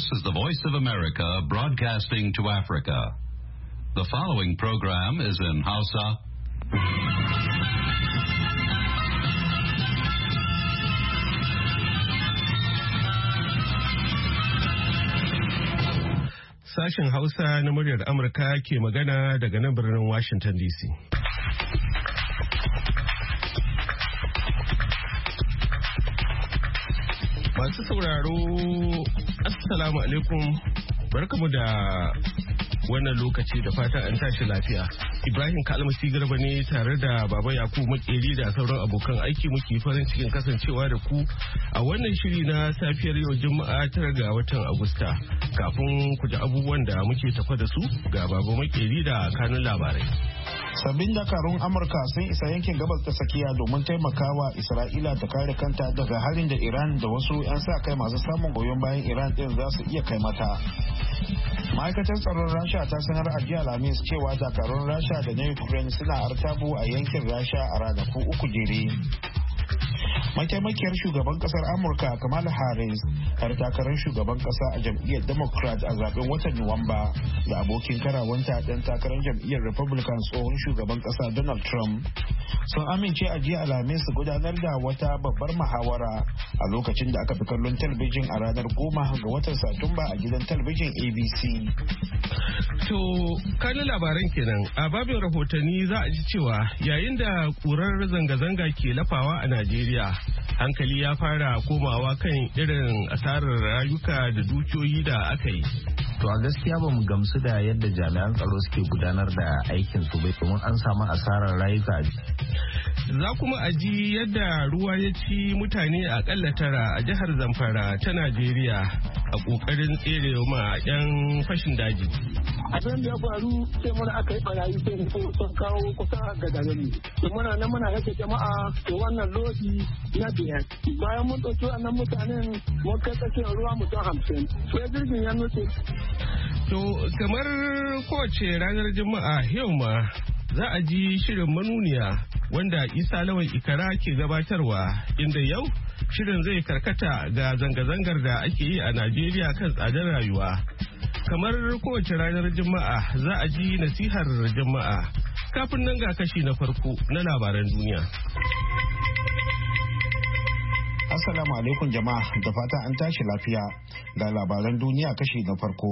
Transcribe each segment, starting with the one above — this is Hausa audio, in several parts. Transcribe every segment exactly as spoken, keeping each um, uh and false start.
is the Voice of America broadcasting to Africa. The following program is in Hausa. Sashen Hausa na muryar Amurka ke magana daga nan birnin Washington D C. Masu sauraro, Assalamu alaikum, barkamu da wannan lokaci da fatan an tashi lafiya. Ibrahim Kalmasi Garba ne tare da Baba Yakubu Makeri da sauran abokan aiki muke farin cikin kasancewa da ku a wannan shiri na safiyar yau Juma'a tara ga watan Agusta. Kafin ku ji abubuwan da muke tafa da su ga Baba Makeri da kanun labarai. Sabbin dakarun Amurka sun isa yankin gabas ta tsakiya domin taimakawa Isra'ila ta kare kanta daga harin da Iran da wasu 'yan sa kai masu samun goyon bayan Iran din za su iya kai mata. Ma'aikatar tsaron Rasha ta sanar a jiya Alhamis cewa dakarun Rasha da na Ukraine suna artabu a yankin Rasha a ranaku uku jere. Mataimakiyar shugaban kasar Amurka Kamala Harris har takarar shugaban kasa a jam'iyyar Democrat a zaben watan Nuwamba da abokin karawanta dan takarar jam'iyyar Republican tsohon shugaban kasa Donald Trump sun amince a jiya Alhamis su gudanar da wata babbar muhawara a lokacin da aka fi kallon talabijin a ranar goma ga watan Satumba a gidan talabijin A B C. To, kanin labaran kenan a babin rahotanni za a ji cewa yayin da kurar zanga-zanga ke lafawa a Najeriya, hankali ya fara komawa kan irin asarar rayuka da dukiyoyi da aka yi. To a gaskiya ba mu gamsu da yadda jami'an tsaro suke gudanar da aikin su bai domin an samu asarar rayuka. Za kuma a ji yadda ruwa ya ci mutane akalla tara a jihar Zamfara ta Najeriya a kokarin tsere ma 'yan fashin daji. Abin da ya faru sai muna aka yi barayi sai sun kawo kusa ga garin. To muna nan muna rage jama'a to wannan lodi na biyar. Bayan mun ɗauki wannan mutanen mun kai tsakiyar ruwa mutum hamsin. Sai jirgin ya nutse. To kamar kowace ranar Juma'a yau ma za a ji shirin manuniya wanda Isa Lawan Ikara ke gabatarwa inda yau shirin zai karkata ga zanga-zangar da ake yi a Najeriya kan tsadar rayuwa. Kamar kowace ranar Juma'a za a ji nasihar Juma'a. Kafin nan ga kashi na farko na labaran duniya. Assalamu alaikum jama'a, da fata an tashi lafiya ga labaran duniya kashi na farko.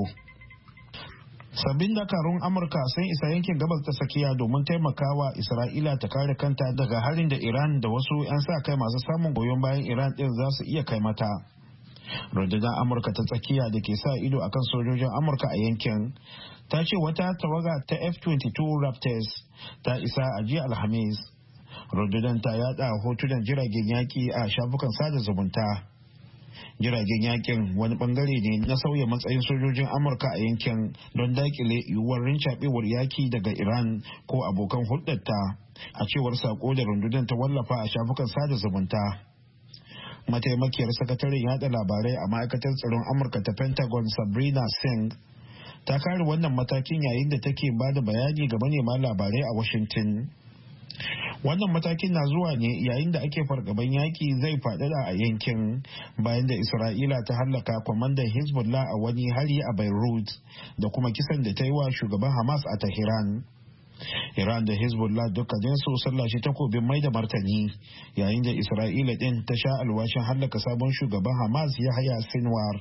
Sabbin dakarun Amurka sun isa yankin gabas ta tsakiya domin taimakawa Isra'ila ta kare kanta daga harin da Iran da wasu 'yan sa kai masu samun goyon bayan Iran din za su iya kai mata. Rundunar Amurka ta tsakiya da ke sa ido akan sojojin Amurka a yankin ta ce wata tawaga ta F twenty-two Raptors ta isa a jiya Alhamis. Rundunar ta yada hotunan jiragen yaki a shafukan sada zumunta. Jiragen yakin wani bangare ne na sauya matsayin sojojin Amurka a yankin don dakile yiwuwar rincaɓewar yaki daga Iran ko abokan hulɗarta, a cewar sako da rundunar ta wallafa a shafukan sada zumunta. Mataimakiyar sakataren yada labarai a ma'aikatar tsaron Amurka ta Pentagon Sabrina Singh ta kare wannan matakin yayin da take ba da bayani ga manema labarai a Washington. Wannan matakin na zuwa ne yayin da ake fargaban yaki zai faɗaɗa a yankin bayan da Isra'ila ta hallaka kwamandan Hezbollah a wani hari a Beirut da kuma kisan da ta yi wa shugaban Hamas a Tehran. Iran da Hezbollah dukkaninsu sun lashe takobin mai da martani yayin da Isra'ila din ta sha alwashin hallaka sabon shugaban Hamas Yahya Sinwar.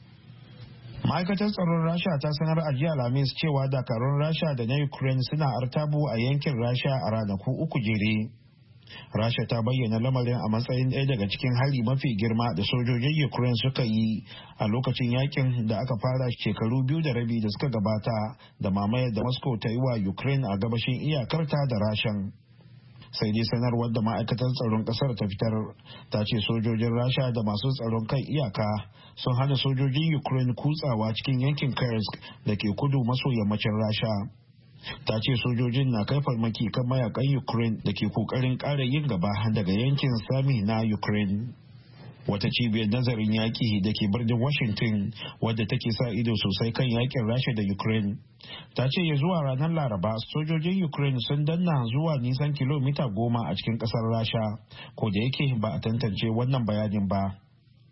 Ma'aikatar tsaron Rasha ta sanar a jiya Alhamis cewa dakarun Rasha da na Ukraine suna artabu a yankin Rasha a ranaku uku jere. Rasha ta bayyana lamarin a matsayin ɗaya daga cikin hari mafi girma da sojojin Ukraine suka yi a lokacin yakin da aka fara shekaru biyu da rabi da suka gabata da mamayar da Moscow ta yi wa Ukraine a gabashin iyakarta da Rashan. Sai dai sanarwar da ma'aikatar tsaron kasar ta fitar ta ce sojojin Rasha da masu tsaron kan iyaka sun hana sojojin Ukraine kutsawa cikin yankin Kursk da ke kudu maso yammacin Rasha. Ta ce sojojin na kai farmaki kan mayakan Ukraine da ke kokarin ƙara yin gaba daga yankin Sami na Ukraine. Wata cibiyar nazarin yaƙi da ke birnin Washington wadda take sa ido sosai kan yakin Rasha da Ukraine ta ce ya zuwa ranar Laraba sojojin Ukraine sun danna zuwa nisan kilomita goma a cikin ƙasar Rasha, ko da yake ba a tantance wannan bayanin ba.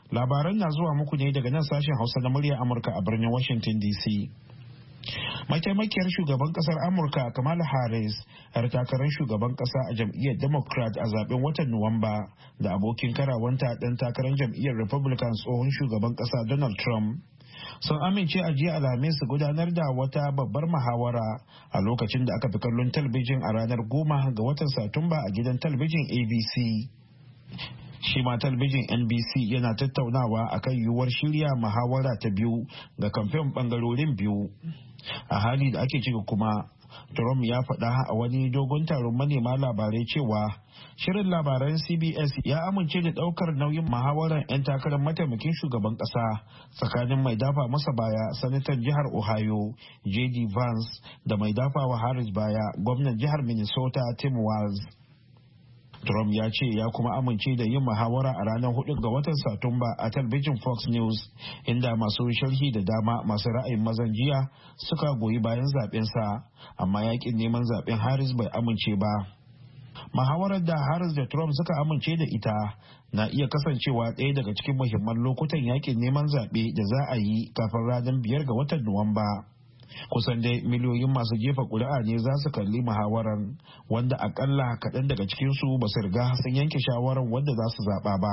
Labaran na zuwa muku ne daga nan sashen Hausa na muryar Amurka a birnin Washington D C. Mataimakiyar shugaban kasar Amurka Kamala Harris, yar takarar shugaban kasa a jam'iyyar Democrat a zaben watan Nuwamba, da abokin karawanta dan takarar jam'iyyar Republican tsohon shugaban kasa Donald Trump, sun amince a jiya Alhamis su gudanar da wata babbar muhawara a lokacin da aka fi kallon talabijin a ranar goma ga watan Satumba a gidan talabijin A B C. Shi ma talabijin N B C yana tattaunawa akan yiwuwar shirya muhawara ta biyu ga kamfen bangarorin biyu. A hali da ake ciki kuma, Trump ya faɗa a wani dogon taron manema labarai cewa shirin labaran C B S ya amince da ɗaukar nauyin muhawarar 'yan takarar mataimakin shugaban ƙasa tsakanin mai dafa masa baya sanatan jihar Ohio J D Vance da mai dafa wa Harris baya gwamnan jihar Minnesota Tim Walz. Trump ya ce ya kuma amince da yin muhawara a ranar hudu ga watan Satumba a talabijin Fox News, inda masu sharhi da dama masu ra'ayin mazan jiya suka goyi bayan zaɓensa, amma yakin neman zaɓen Harris bai amince ba. Muhawarar da Harris da Trump suka amince da ita na iya kasancewa ɗaya daga cikin muhimman lokutan yakin neman zaɓe da za a yi kafin ranar biyar ga watan Nuwamba. Kusan dai miliyoyin masu jefa ƙuri'a ne za su kalli muhawarar, wanda akalla kaɗan daga cikinsu ba su riga sun yanke shawarar wanda za su zaɓa ba.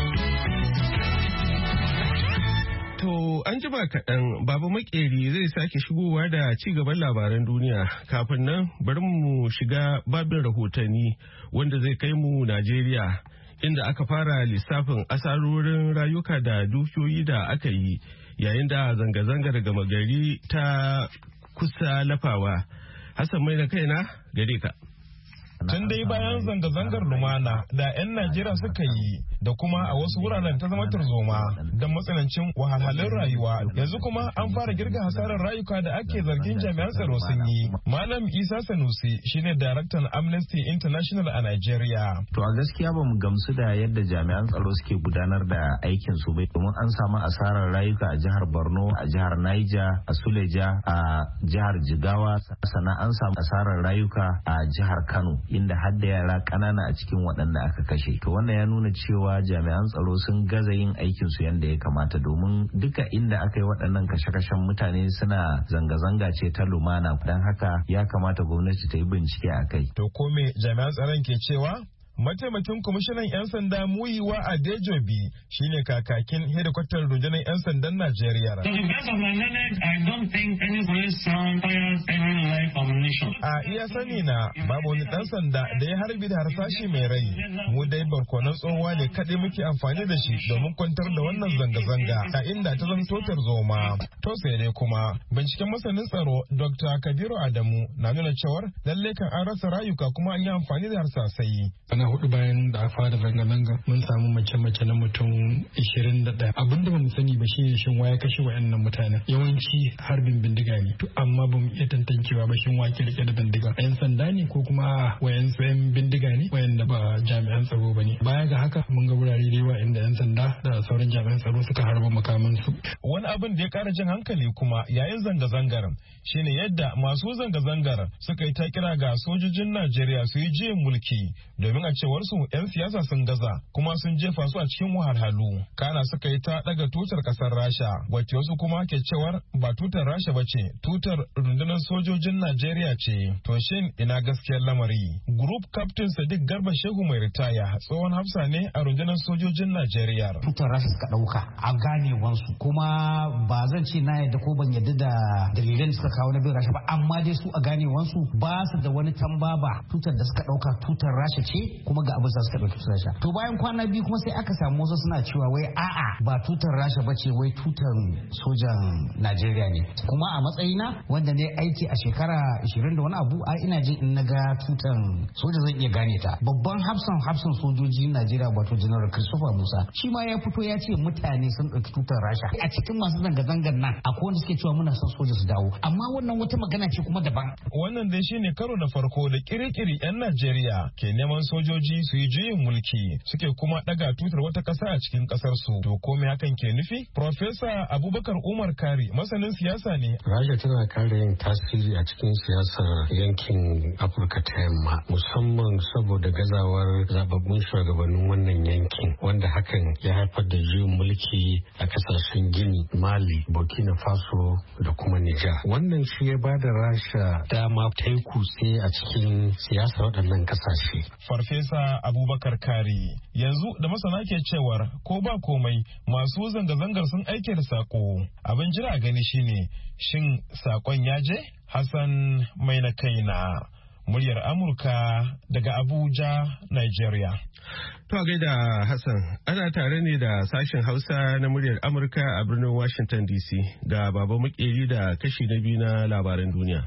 To an jima kaɗan Baba Makeri zai sake shigowa da ci gaban labaran duniya. Kafin nan bari mu shiga babin rahotanni wanda zai kai mu Najeriya, inda aka fara lissafin asarorin rayuka da dukiyoyi da aka yi yayin da zanga-zangar gama gari ta kusa lafawa. Hassan mai da kaina gare ka. Tun dai bayan zanga-zangar lumana da 'yan Najeriya suka yi da kuma a wasu wuraren ta zama tarzoma da matsanancin wahalhalun rayuwa, yanzu kuma an fara girga hasarar rayuka da ake zargin jami'an tsaro sun yi. Malam Isa Sanusi shine daraktan Amnesty International a Najeriya. To a gaskiya ba mu gamsu da yadda jami'an tsaro suke gudanar da aikin su bai, domin an samu asarar rayuka a jihar Borno, a jihar Niger, a Suleja, a jihar Jigawa, sannan an samu asarar rayuka a jihar Kano, inda har da yara ƙanana a cikin waɗanda aka kashe. To wannan ya nuna cewa jami'an tsaro sun gaza yin aikin su yadda ya kamata, domin duka inda aka yi waɗannan kashe-kashen mutane suna zanga-zanga ce ta lumana, don haka ya kamata gwamnati ta yi bincike a kai. To ko me jami'an tsaron ke cewa? Mataimakin kwamishinan 'yan sanda Muyiwa Adejobi shine kakakin hedikwatar rundunar 'yan sandan Najeriya. A iya sani na babu wani ɗan sanda da ya harbi da harsashi mai rai. Mu dai barkonan tsohuwa ne kaɗai muke amfani da shi domin kwantar da wannan zanga-zanga a inda ta zanto tarzoma. To sai dai kuma binciken masanin tsaro Doctor Kabiru Adamu na nuna cewar lalle kan an rasa rayuka kuma an yi amfani da harsasai. Na hudu bayan da aka fara zanga-zanga mun samu mace-mace na mutum ishirin da ɗaya. Abinda ba mu sani ba shine shin waya kashe wayannan mutanen. Yawanci harbin bindiga ne. To amma ba mu iya tantancewa ba shin wake rike da bindiga. Yan sanda ne ko kuma wayan yan bindiga ne wayanda ba jami'an tsaro ba ne. Baya ga haka mun ga wurare da yawa inda yan sanda da sauran jami'an tsaro suka harba makaman su. Wani abin da ya kara jin hankali kuma yayin zanga-zangar shine yadda masu zanga-zangar suka yi ta kira ga sojojin Najeriya su yi juyin mulki domin a cewar su 'yan siyasa sun gaza kuma sun jefa su a cikin wahalhalu. Kana suka yi ta daga tutar kasar Rasha, wacce wasu kuma ke cewar ba tutar Rasha ba ce, tutar rundunar sojojin Najeriya ce. To shin ina gaskiyar lamari? Group Captain Sadiq Garba Shehu mai ritaya tsohon hafsa ne a rundunar sojojin Najeriya. Tutar Rasha suka dauka a ganewansu, kuma ba zan ce na yadda ko ban yadda da dalilan da suka kawo na bin Rasha ba, amma dai su a ganewansu ba su da wani tambaba. Tutar da suka dauka tutar Rasha ce, kuma ga abin da suka dauki tutar Rasha. To bayan kwana biyu kuma sai aka samu wasu suna cewa wai a'a ba tutar Rasha bace, wai tutar sojan Najeriya ne. Kuma a matsayina wanda ne aiki a shekara ashirin da wani abu, a ina jin in naga tutar soja zan iya gane ta. Babban hafsan hafsan sojoji Najeriya wato General Christopher Musa shi ma ya fito ya ce mutane sun dauki tutar Rasha. A cikin masu zanga-zangar nan akwai wanda suke cewa muna son soja su dawo, amma wannan wata magana ce kuma daban. Wannan dai shine karo na farko da kirikiri 'yan Najeriya ke neman sojoji sojoji su yi juyin mulki suke kuma daga tutar wata ƙasa a cikin ƙasar su. To ko me hakan ke nufi? Profesa Abubakar Umar Kari masanin siyasa ne. Rasha tana kare yin tasiri a cikin siyasar yankin Afirka ta Yamma musamman saboda gazawar zababbun shugabannin wannan yankin wanda hakan ya haifar da juyin mulki a kasashen Gini, Mali, Burkina Faso da kuma Nijar. Wannan shi ya bada Rasha dama ta yi kutse a cikin siyasar waɗannan kasashe. Farfesa Abubakar Kari yanzu da masana ke cewar ko ba komai masu zanga-zangar sun aike da sako. Abin jira gani shine shin sakon ya je? Hassan mai na kaina. Muryar Amurka daga Abuja, Nigeria. To gaida Hassan, ana tare ne da sashen Hausa na muryar Amurka a birnin Washington D C ga Baba Makeri da kashi na biyu na labaran duniya.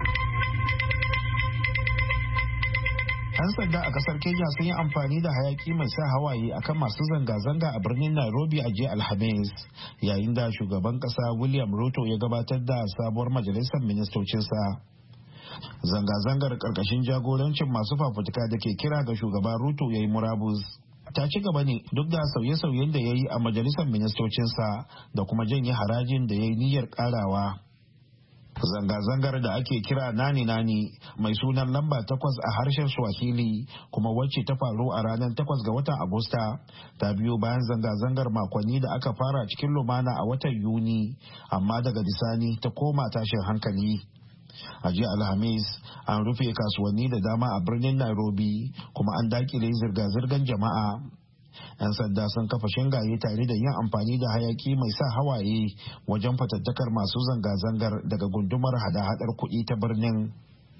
'Yan sanda a kasar Kenya sun yi amfani da hayaki mai sa hawaye akan masu zanga-zanga a birnin Nairobi a jiya Alhamis, yayin da shugaban kasa William Ruto ya gabatar da sabuwar majalisar ministocinsa. Zanga-zangar karkashin jagorancin masu fafutuka da ke kira ga shugaba Ruto ya yi murabus ta ci gaba ne duk da sauye-sauyen da ya yi a majalisar ministocinsa da kuma janye harajin da ya yi niyyar karawa. Zanga-zangar da ake kira nani-nani mai sunan lamba takwas a harshen Swahili kuma wacce ta faru a ranar takwas ga watan Agusta ta biyo bayan zanga-zangar makonni da aka fara cikin lumana a watan Yuni amma daga bisani ta koma tashin hankali. A jiya Alhamis an rufe kasuwanni da dama a birnin Nairobi kuma an dakile zirga-zirgar jama'a. 'Yan sanda sun kafa shingaye tare da yin amfani da hayaki mai sa hawaye wajen fatattakar masu zanga-zangar daga gundumar hada-hadar kuɗi ta birnin.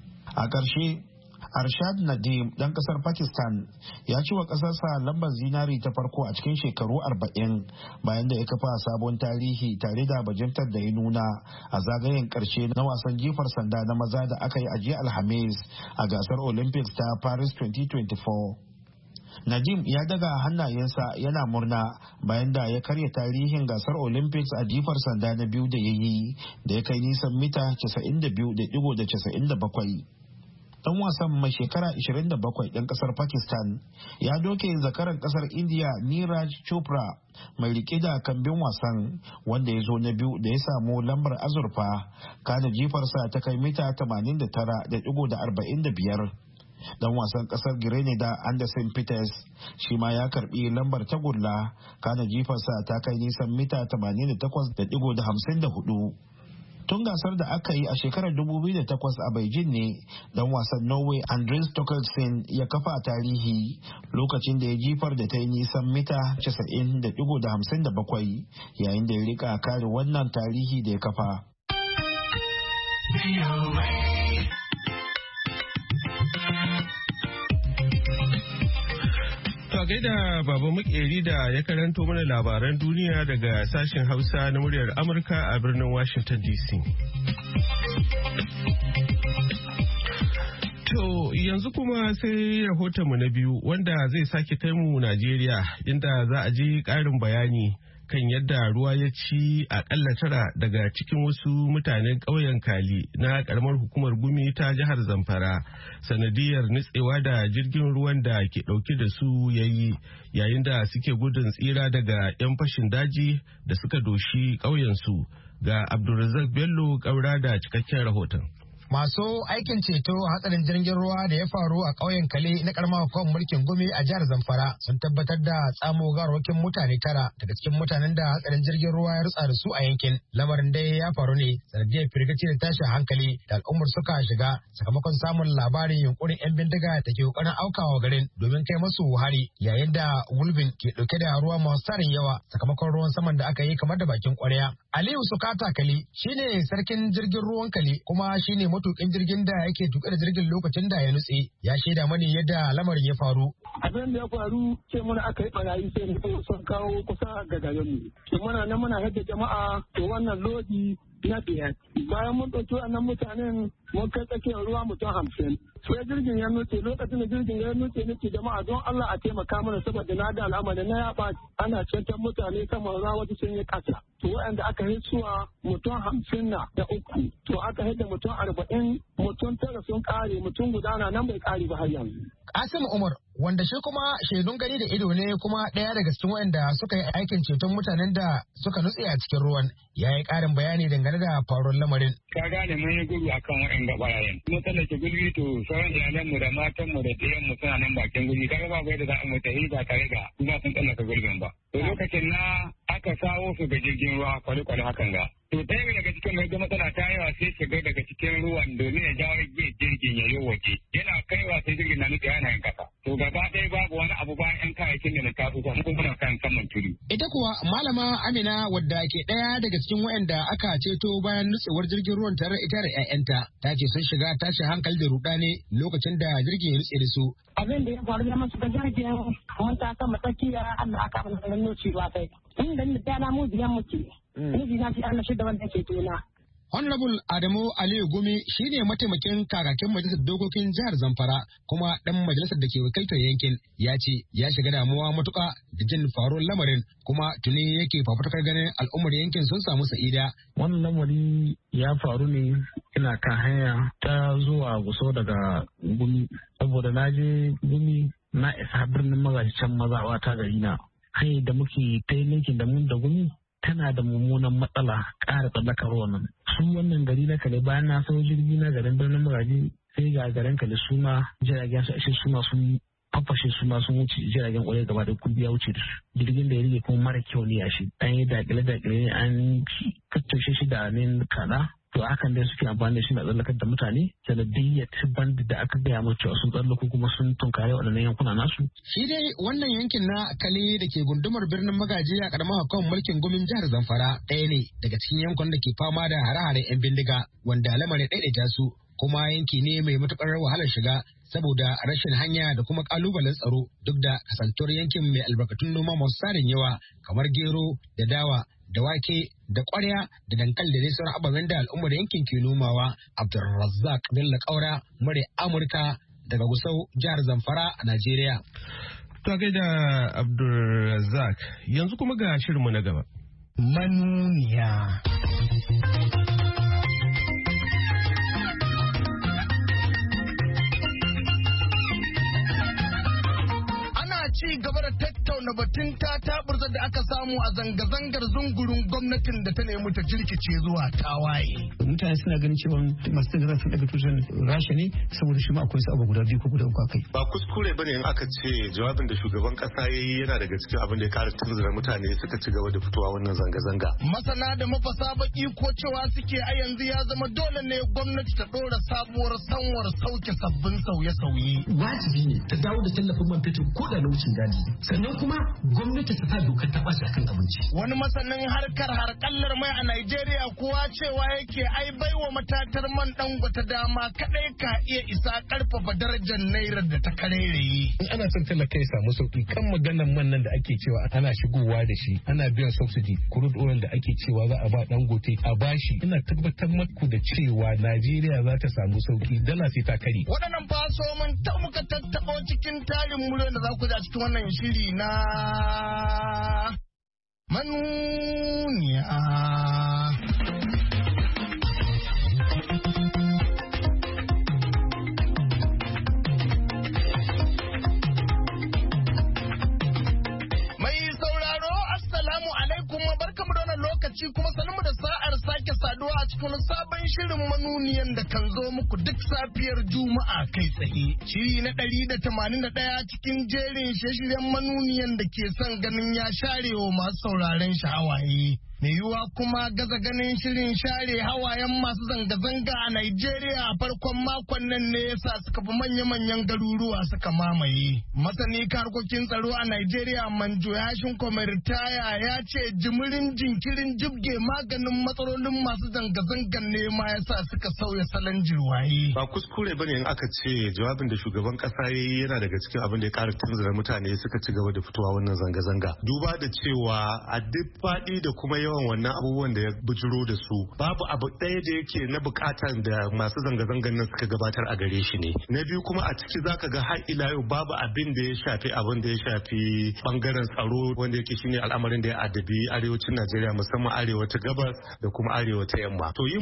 A ƙarshe, Arshad Nadim ɗan ƙasar Pakistan ya ci wa ƙasarsa lambar zinari ta farko a cikin shekaru arba'in bayan da ya kafa sabon tarihi tare da bajintar da ya nuna a zagayen ƙarshe na wasan jifar sanda na maza da aka yi a jiya Alhamis a gasar Olympics ta Paris twenty twenty-four. Nadim ya daga hannayensa yana murna bayan da ya karya tarihin gasar Olympics a jifar sanda na biyu da ya yi da ya kai nisan mita casa'in da biyu da digo casa'in da bakwai. Dan wasan mai shekara ashirin da bakwai ɗan ƙasar Pakistan ya doke zakaran ƙasar India Neeraj Chopra mai rike da kambin wasan wanda ya zo na biyu da ya samu lambar azurfa kana jifarsa ta kai mita tamanin da tara da digo arba'in da biyar. Dan wasan kasar Grenada Anderson Peters shi ma ya karbi lambar tagulla kana jifarsa ta kai nisan mita tamanin da takwas da digo hamsin da hudu. Tun gasar da aka yi a shekarar dubu biyu da takwas a Beijing ne dan wasan Norway Andreas Torkelsen ya kafa tarihi lokacin da ya jifar da ta yi nisan mita casa'in da digo hamsin da bakwai yayin da ya rika kare wannan tarihi da ya kafa. To gaida Baba Makeri da ya karanto mana labaran duniya daga sashen Hausa na muryar Amurka a birnin Washington D C. To yanzu kuma sai rahotonmu na biyu wanda zai sake kai mu Najeriya inda za a ji ƙarin bayani kan yadda ruwa ya ci akalla tara daga cikin wasu mutanen ƙauyen Kali na ƙaramar hukumar Gumi ta jihar Zamfara sanadiyar nitsewa da jirgin ruwan da ke ɗauke da su yayi yayin da suke gudun tsira daga 'yan fashin daji da suka doshi ƙauyensu. Ga Abdulrazak Bello ƙaura da cikakken rahoton. Masu aikin ceto hatsarin jirgin ruwa da ya faru a ƙauyen Kale na karamar hukumar mulkin Gumi a jihar Zamfara sun tabbatar da tsamo garwakin mutane tara daga cikin mutanen da hatsarin jirgin ruwa ya rutsa da su a yankin. Lamarin dai ya faru ne sanadiyar firgici da tashin hankali da al'ummar suka shiga sakamakon samun labarin yunkurin 'yan bindiga da ke kokarin aukawa garin domin kai masu hari yayin da gulbin ke dauke da ruwa masu tarin yawa sakamakon ruwan saman da aka yi kamar da bakin kwarya. Aliyu Sukata Kali shine sarkin jirgin ruwan Kali kuma shine matukin jirgin da yake tuka da jirgin lokacin da ya nutse ya shaida mani yadda lamarin ya faru. Abin da ya faru ce mana aka yi barayi sai ne sun kawo kusa ga garin mu. To muna nan muna yadda jama'a to wannan lodi na biyar. Bayan mun ɗauki wannan mutanen mun kai tsakiyar ruwa mutum hamsin. Sai jirgin ya nuce lokacin da jirgin ya nuce nake jama'a don Allah a taimaka mana saboda na da al'amarin na ya ɓaci ana cancan mutane saman ruwa wasu sun yi ƙasa. To waɗanda aka hitsuwa mutum hamsin na da uku. To aka hidda mutum arba'in mutum tara sun ƙare mutum guda na nan bai ƙare ba har yanzu. Kasim Umar wanda shi kuma shaidun gani da ido ne kuma ɗaya daga cikin waɗanda suka yi aikin ceton mutanen da suka nutse a cikin ruwan ya yi ƙarin bayani dangane da faruwar lamarin. Ka gane mun yi gudu akan waɗanda ɓarayen. Mun tsallake gulbi to sauran iyalanmu da matanmu da ɗiyanmu suna nan bakin gulbi kaga ba bai da za a mu tafi ba tare da kuma sun tsallaka gulbin ba. To lokacin na aka sawo su ga jirgin ruwa kwale-kwale hakan ga. To ɗaya daga cikin mai matsala ta yawa sai shiga daga cikin ruwan domin ya jawo jirgin ya yi waje. Yana kaiwa sai jirgin na nufi yana yin kasa. To gaba ɗaya babu wani abu bayan yan kayayyakin da na taso kuma muna kan saman tudu. Ita kuwa malama Amina wadda ke ɗaya daga cikin waɗanda aka ceto bayan nutsewar jirgin ruwan tare ita da 'ya'yanta ta ce sun shiga tashin hankali da rudani lokacin da jirgin ya nutse da su. Abin da ya faru ya masu ga jirgin mun ta sama tsakiya Allah aka mana ganin noci ba kai. Inda ni da na mu biyan muke. Miji na shi Allah shi da wanda ke tona. Honorable Adamu Aliyu Gumi shine mataimakin kakakin majalisar dokokin jihar Zamfara kuma dan majalisar da ke wakiltar yankin ya ce ya shiga damuwa matuka da jin faruwar lamarin kuma tuni yake fafutukar ganin al'ummar yankin sun samu sa'ida. Wannan lamari ya faru ne ina kan hanya ta zuwa Guso daga Gumi saboda na je Gumi na isa birnin Magaji can mazawa ta gari na. Hanyar da muke ta yankin da mun da Gumi tana da mummunan matsala ƙara tsallakar wannan. Su wannan gari na Kale bayan na sau jirgi na garin birnin Magaji sai ga garin Kale suna jiragen su ashe suna sun fafashe suna sun wuce jiragen ƙwarai gaba da kubi ya wuce da su. Jirgin da ya rige kuma mara kyau ne a shi. An yi dakile-dakile ne an kaccashe shi da amin kada. To hakan dai suke amfani da shi na tsallakar da mutane sanadiyyar bandi da aka gaya mu cewa sun tsallako kuma sun tunkare waɗannan yankuna nasu. Shi dai wannan yankin na Kale da ke gundumar birnin Magaji a ƙaramar hukumar mulkin gumin jihar Zamfara ɗaya ne daga cikin yankunan da ke fama da hare-haren 'yan bindiga wanda lamarin ɗaiɗaita su kuma yanki ne mai matuƙar wahalar shiga saboda rashin hanya da kuma ƙalubalen tsaro duk da kasantuwar yankin mai albarkatun noma masu tsarin yawa kamar gero da dawa da wake da ƙwarya da dankali da dai sauran ababen da al'ummar yankin ke nomawa. Abdulrazzaq Bello Kaura, murya Amurka daga Gusau, jihar Zamfara a Najeriya. To gaida Abdulrazzaq, yanzu kuma ga shirinmu na gaba. Manuniya. Ci gaba da tattauna batun ta taburza da aka samu a zanga-zangar zungurin gwamnatin da ta nemi ta jirkice zuwa tawaye. Mutane suna ganin cewa masu zanga sun daga tushen Rasha ne saboda shi ma akwai su abu guda biyu ko guda uku akai. Ba kuskure bane in aka ce jawabin da shugaban kasa yayi yana daga cikin abin da ya kara tunzura mutane suka ci gaba da fitowa wannan zanga-zanga. Masana da mafasa baki ko cewa suke a yanzu ya zama dole ne gwamnati ta dora sabuwar sanwar sauke sabbin sauye-sauye. Wajibi ne ta dawo da tallafin man fetur ko da wucin gadi sannan kuma gwamnati ta sa dokar ta bashi akan abinci. Wani masanin harkar harkallar mai a Najeriya kuwa cewa yake ai baiwa matatar man Dangote dama kadai ka iya isa karfafa darajar naira da ta karereye. In ana son talaka ya samu sauki kan maganar man nan da ake cewa ana shigowa da shi ana biyan subsidy crude oil da ake cewa za a ba Dangote a bashi ina tabbatar maku da cewa Najeriya za ta samu sauki dala sai ta kare. Waɗannan faso mun ta muka tattabo cikin tarin muryar da za ku ji a cikin wannan shiri na manuniya. Mai sauraro assalamu alaikum barkamu da wannan lokaci kuma sanin da sa'ar sake saduwa a cikin sabon shirin manuniyan da kan zo muku duk safiyar Juma'a kai tsaye. Shiri na ɗari da tamanin da ɗaya cikin jerin shirye-shiryen manuniyan da ke son ganin ya share wa masu sauraren sha'awaye. Mai yiwuwa kuma gaza ganin shirin share hawayen masu zanga-zanga a Najeriya a farkon makon nan ne yasa suka fi manya-manyan garuruwa suka mamaye. Masani harkokin tsaro a Najeriya Manjo Yashin Kwamitaya ya ce jimirin jinkirin jibge maganin matsalolin masu zanga-zangan ne ma yasa suka sauya salon jirwaye. Ba kuskure bane in aka ce jawabin da shugaban kasa yayi yana daga cikin abin da ya kara tunzura mutane suka ci gaba da fitowa wannan zanga-zanga. Duba da cewa a duk faɗi da kuma yawan wannan abubuwan da ya bujiro da su babu abu ɗaya da yake na bukatar da masu zanga-zangan nan suka gabatar a gare shi ne. Na biyu kuma a ciki zaka ga har ila yau babu abin da ya shafi abin da ya shafi bangaren tsaro wanda yake shine al'amarin da ya adabi arewacin Najeriya musamman arewa ta gabas da kuma arewa ta yamma. To yin biris da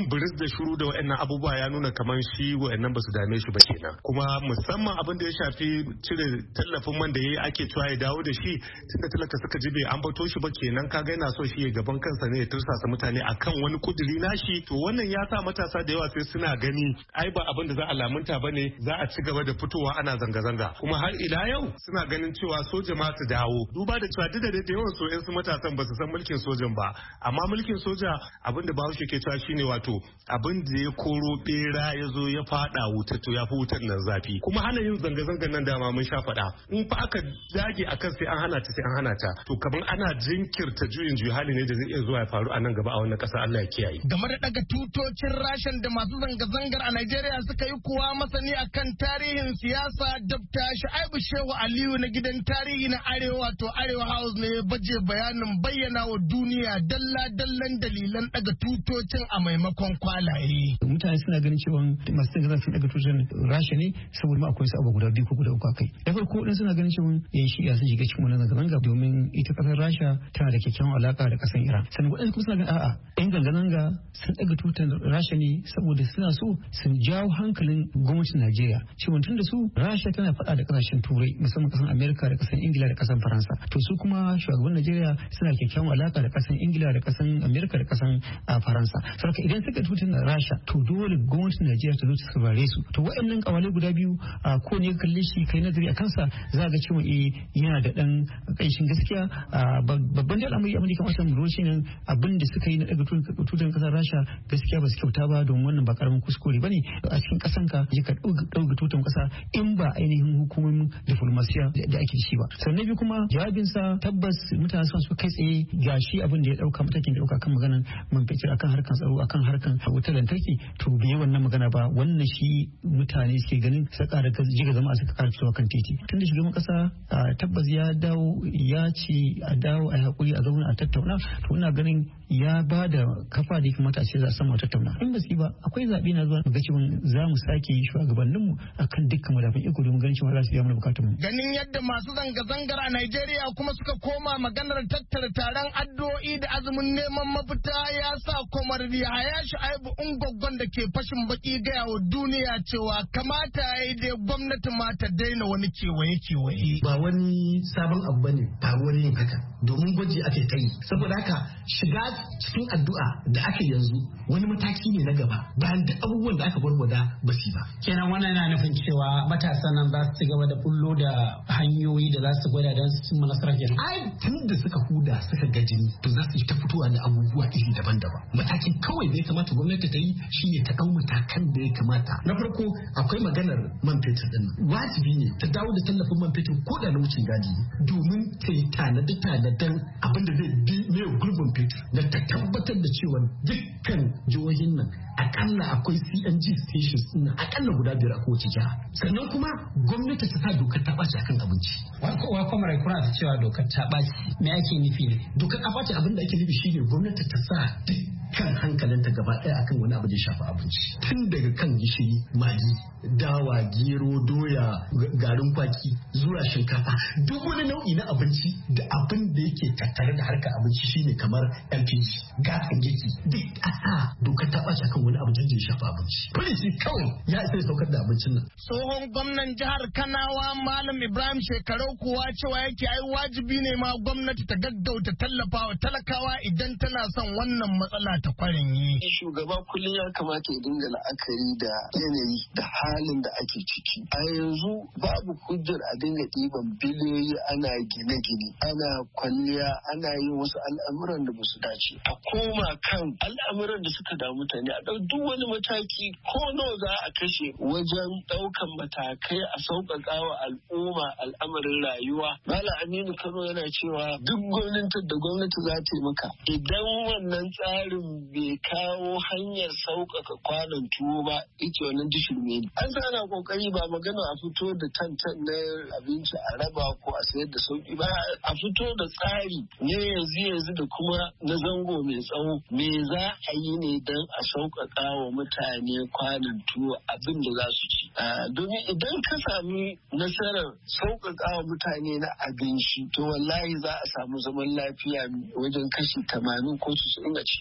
da shuru da waɗannan abubuwa ya nuna kamar shi waɗannan ba su dame shi ba kenan. Kuma musamman abin da ya shafi cire tallafin man da yayi ake cewa ya dawo da shi tunda talaka suka ji bai ambato shi ba kenan kaga yana so shi ya gaban kansa ne ya tursasa mutane akan wani kuduri nashi. To wannan ya sa matasa da yawa sai suna gani ai ba abin da za a lamunta bane, za a ci gaba da fitowa ana zanga-zanga. Kuma har ila yau suna ganin cewa soja ma su dawo, duba da cewa duk da da yawan so yan su matasan ba su san mulkin sojan ba, amma mulkin soja abin da Bahaushe ke cewa shine wato abin da ya koro bera ya zo ya fada wuta to ya fi wutar nan zafi. Kuma hana yin zanga-zangan nan dama mun sha faɗa, in fa aka dage akan sai an hana ta sai an hana ta to kamar ana jinkirta juyin juyi hali ne da zai iya zuwa ya faru a nan gaba a wannan ƙasa. Allah ya kiyaye. Game da daga tutocin rashin da masu zanga-zangar a Najeriya suka yi kuwa masani akan tarihin siyasa Dr. Shu'aibu Shehu Aliyu na gidan tarihi na Arewa to Arewa House ne ya baje bayanin bayyana wa duniya dalla-dallan dalilan daga tutocin a maimakon kwalaye. Mutane suna ganin cewa masu zanga-zangar sun daga tutocin rasha ne saboda ma akwai su abu guda biyu ko guda uku akai. Da farko din suna ganin cewa yan shi'a sun shiga cikin wannan zanga-zanga domin ita kasar Rasha tana da kyakkyawan alaka da kasar Iran. Sannan waɗansu kuma suna ganin a'a yan zanga-zanga sun daga tutar Rasha ne saboda suna so su jawo hankalin gwamnatin Najeriya cewa tun da su Rasha tana faɗa da kasashen Turai musamman kasar Amerika da kasar Ingila da kasar Faransa. To su kuma shugaban Najeriya suna kyakkyawan alaka da kasar Ingila da kasar Amerika da kasar Faransa. Saboda idan suka tutar Rasha to dole gwamnatin Najeriya ta zo ta saurare su. To waɗannan kawalai guda biyu ko ne kalle shi kai nazari a kansa za ga cewa eh yana da dan ƙanshin gaskiya. Babban da al'amari abin da kamar san ruwan shine abin da suka yi na daga tutar kasar Rasha gaskiya ba su kyauta ba don wannan ba karamin kuskure bane a cikin kasan ka je ka dauka tutar kasa in ba ainihin hukumomin diplomasiya da ake shi ba. Sannan biyu kuma jawabinsa tabbas mutane sun so kai tsaye gashi abin da ya dauka matakin da dauka kan maganan man fetur akan harkan tsaro akan harkan wutar lantarki to bai wannan magana ba wannan shi mutane suke ganin saka da jiga zama suka kara fitowa kan titi. Tunda shugaban kasa tabbas ya dawo ya ce a dawo a hakuri a zauna a tattauna to ina ganin ya ba da kafa da ya kamata a ce za a samu tattauna. In ba su ba akwai zaɓe na zuwa ga cewa za mu sake yi shugabanninmu akan dukkan madafin iko domin ganin cewa za su biya mana bukatunmu. Ganin yadda masu zanga-zangar a Najeriya kuma suka koma maganar tattara taron addu'o'i da azumin neman mafita ya sa Komar Yahaya Shu'aibu Ungwaggon da ke fashin baki gaya wa duniya cewa kamata ya yi dai gwamnati ma ta daina wani kewaye-kewaye. Ba wani sabon abu bane faruwar yin haka domin gwaji ake ta yi saboda haka shiga cikin addu'a da aka yanzu wani mataki ne na gaba bayan da abubuwan da aka gwargwada ba su ba. Kenan wannan yana nufin cewa matasan nan za su ci gaba da bullo da hanyoyi da za su gwada don su cimma nasara kenan. Ai tun da suka huda suka ga jini to za su yi ta fitowa da abubuwa iri daban-daban. Matakin kawai da ya kamata gwamnati ta yi shine ta ɗau matakan da ya kamata. Na farko akwai maganar man fetur din. Wajibi ne ta dawo da tallafin man fetur ko da na wucin gadi domin ta yi tanade-tanaden abin da zai bi mai gurbin fetur da ta tabbatar da cewa dukkan jihohin nan akalla akwai C N G stations din akalla guda biyar a kowace jiha. Sannan kuma gwamnati ta sa dokar ta ɓaci akan abinci. Wa kuma rai kuna ta cewa dokar ta ɓaci me ake nufi ne? Dokar ta ɓaci abin da ake nufi shine gwamnati ta sa kan hankalinta gaba ɗaya akan wani abu da ya shafi abinci. Tun daga kan gishiri, magi, dawa, gero, doya, garin kwaki, zuwa shinkafa. Duk wani nau'i na abinci da abin da yake tattare da harkar abinci shine kamar L P G, gasan girki. Duk a sa dokar ta ɓaci akan wani abu da ya shafi abinci. Policy kawai ya isa ya saukar da abincin nan. Tsohon gwamnan jihar Kanawa Malam Ibrahim Shekarau kuwa cewa yake ai wajibi ne ma gwamnati ta gaggauta tallafawa talakawa idan tana son wannan matsala ta kwarin yi. Shugaba kullum ya kamata ya dinga la'akari da yanayi da halin da ake ciki. A yanzu babu hujjar a dinga ɗiban biliyoyi ana gine-gine, ana kwalliya, ana yin wasu al'amuran da basu dace. A koma kan al'amuran da suka damu mutane a ɗau duk wani mataki ko nawa za a kashe wajen ɗaukan matakai a sauƙaƙa wa al'umma al'amarin rayuwa. Malam Aminu Kano yana cewa duk gwamnati da gwamnati za ta yi maka idan wannan tsarin bai kawo hanyar sauƙaƙa kwanon tuwo ba ita wannan dishirme ne. An sa ana ƙoƙari ba magana a fito da tantan na abinci a raba ko a sayar da sauƙi ba a fito da tsari ne yanzu yanzu da kuma na zango mai tsawo me za a yi ne don a sauƙaƙa wa mutane kwanon tuwo abin da za su ci. Domin idan ka sami nasarar sauƙaƙa wa mutane na abinci to wallahi za a samu zaman lafiya wajen kashi tamanin ko casa'in a cikin al'umma.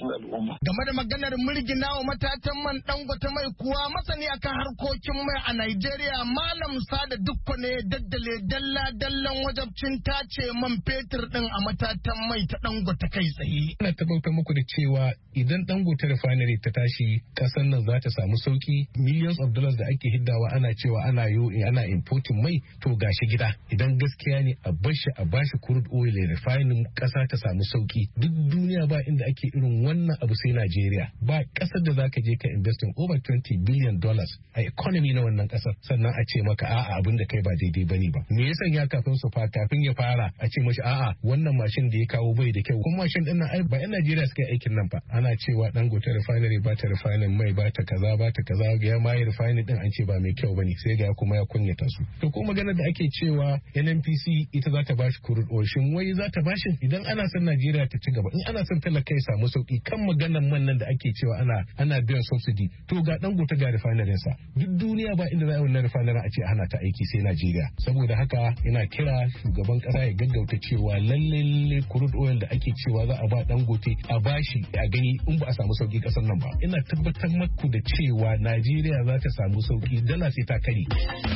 al'umma. Game da maganar murgina wa matatan man Dangote mai kuwa masani akan harkokin mai a Najeriya Malam Sada Dukko ne daddale dalla dallan wajabcin tace man fetur din a matatan mai ta Dangote kai tsaye. Ina tabbatar muku da cewa idan Dangote refinery ta tashi kasan nan za ta samu sauki, millions of dollars da ake hiddawa ana cewa ana yo ana importing mai to gashi gida. Idan gaskiya ne a bashi a bashi crude oil refining kasa ta samu sauki. Duk duniya ba inda ake irin wannan abu sai Najeriya. Ba kasar da zaka je ka investing over twenty billion dollars a economy na wannan kasar sannan a ce maka a'a abin da kai ba daidai bane ba. Me yasa ya kafin su fa kafin ya fara a ce mashi a'a wannan mashin da ya kawo bai da kyau. Kuma mashin din nan ai ba yan Najeriya suka yi aikin nan fa. Ana cewa Dangote refinery ba ta refining mai ba ta kaza ba ta kaza ga ma refinery din an ce ba mai kyau bane sai ga kuma ya kunyata su. To ko magana da ake cewa N N P C ita za ta bashi crude oil shin wai za ta bashi idan ana son Najeriya ta ci gaba in ana son talaka ya samu sauki kan maganan man nan da ake cewa ana ana biyan subsidy to ga Dangote ga refinery sa duk duniya ba inda za a wannan refinery a ce ana ta aiki sai Najeriya. Saboda haka ina kira shugaban kasa ya gaggauta cewa lalle lalle crude oil da ake cewa za a ba Dangote a bashi a gani in ba a samu sauki kasar nan ba. Ina tabbatar maku da cewa Najeriya za ta samu sauki dala sai ta kare.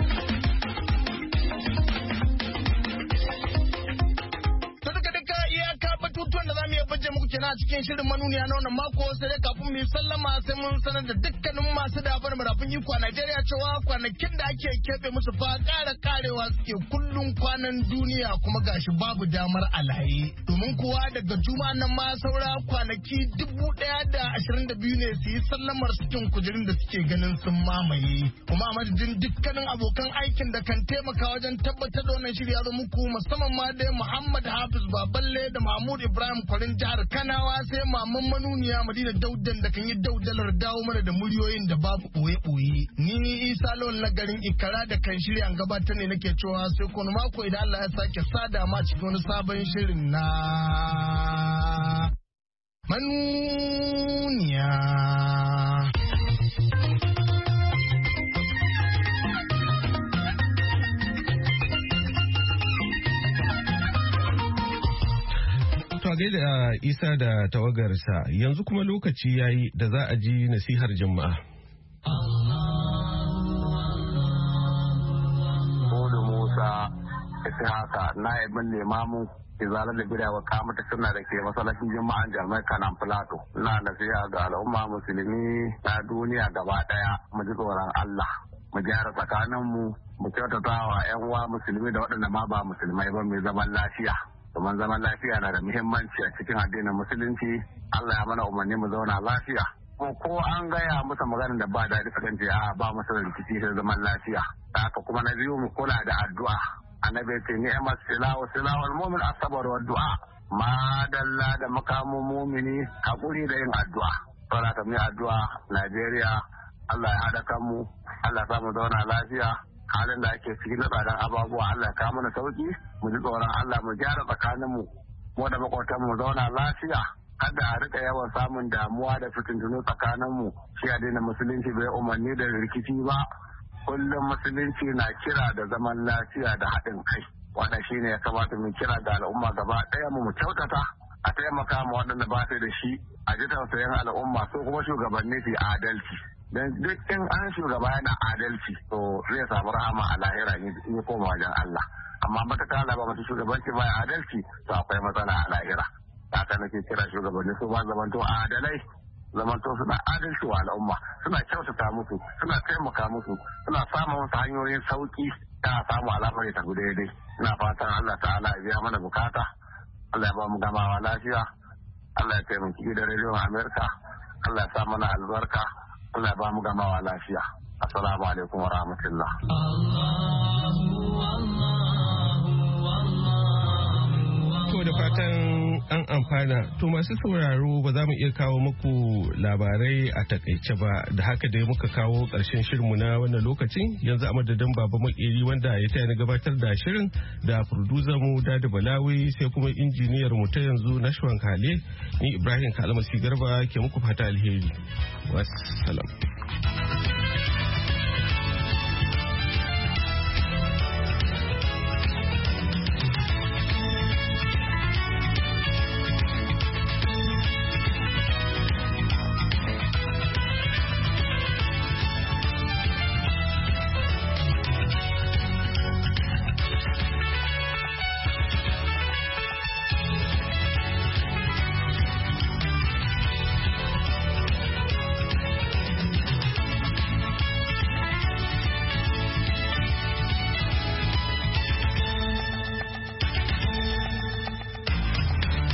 Kenan a cikin shirin manuniya na wannan mako sai dai kafin mu yi sallama sai mun sanar da dukkanin masu dabar marafin iko a Najeriya cewa kwanakin da ake keɓe musu fa ƙara ƙarewa suke kullum kwanan duniya kuma gashi babu damar alaye. Domin kuwa daga juma'a nan ma saura kwanaki dubu ɗaya da ashirin da biyu ne su yi sallamar cikin kujerun da suke ganin sun mamaye. Kuma a madadin dukkanin abokan aikin da kan taimaka wajen tabbatar da wannan shirya zo muku musamman ma dai Muhammad Hafiz Baballe da Mahmud Ibrahim Kwarin jihar Kanawa sai maman manuniya Madina Daudan da kan yi daudalar dawo mana da muryoyin da babu ɓoye-ɓoye. Ni Isa Lawal na garin Ikara da kan shirya an gabatar ne nake cewa sai kono mako idan Allah ya sake sada ma cikin wani sabon shirin na manuniya. To gaida Isa da tawagarsa yanzu kuma lokaci yayi da za a ji nasihar jama'a. Bodo Musa ita haka na ibin limamu izalar da bida wa kamata suna da ke masallacin jima'an jami'ar kanan filato na nasiha ga al'umma musulmi na duniya gaba daya mu ji tsoron Allah mu gyara tsakaninmu mu kyautata wa 'yan uwa musulmi da waɗanda ma ba musulmai ba mai zaman lafiya. Domin zaman lafiya na da muhimmanci a cikin addinin musulunci. Allah ya mana umarni mu zauna lafiya. Ko ko an gaya musu maganar da ba daɗi sukan ce a ba musu rikici sai zaman lafiya. Haka kuma na biyu mu kula da addu'a. Annabi ce ni'mat silahu silahul mu'min as-sabr wa du'a. Ma dalla da makamun mu'mini hakuri da yin addu'a. Saboda ka mu addu'a Najeriya Allah ya haɗa kanmu. Allah ya mu zauna lafiya. Halin da ake cikin na tsadan ababuwa Allah ya kawo mana sauki mu ji tsoron Allah mu gyara tsakaninmu mu da makwatan mu zauna lafiya kada a rika yawan samun damuwa da fitintunu tsakaninmu shi addinin musulunci bai umarni da rikici ba kullum musulunci na kira da zaman lafiya da haɗin kai wannan shine ya kamata mu kira ga al'umma gaba ɗaya mu mu kyautata a taimaka ma waɗanda ba su da shi a ji tausayin al'umma so kuma shugabanni su adalci. Dan duk in an shugaba yana adalci to zai samu rahama a lahira in ya koma wajen Allah amma mataka Allah ba mata shugabanci ba adalci to akwai matsala a lahira haka nake kira shugabanni su ba zamanto adalai zamanto suna adalci wa al'umma suna kyautata musu suna taimaka musu suna samun wasu hanyoyin sauki ta samu alamar ta guda dai ina fatan Allah ta'ala ya biya mana bukata Allah ya ba mu gamawa lafiya Allah ya taimaki gidan rediyon Amerika Allah ya sa mana albarka Allah ba mu gamawa lafiya. Assalamu alaikum wa rahmatullah. To da fatan an amfana. To masu sauraro ba za mu iya kawo muku labarai a takaice ba da haka dai muka kawo ƙarshen shirinmu na wannan lokacin yanzu a madadin Baba Makeri wanda ya taya na gabatar da shirin da producer mu Dadi Balawi sai kuma injiniyar mu ta yanzu Nashwan Kale ni Ibrahim Kalmasi Garba ke muku fata alheri. Wassalam.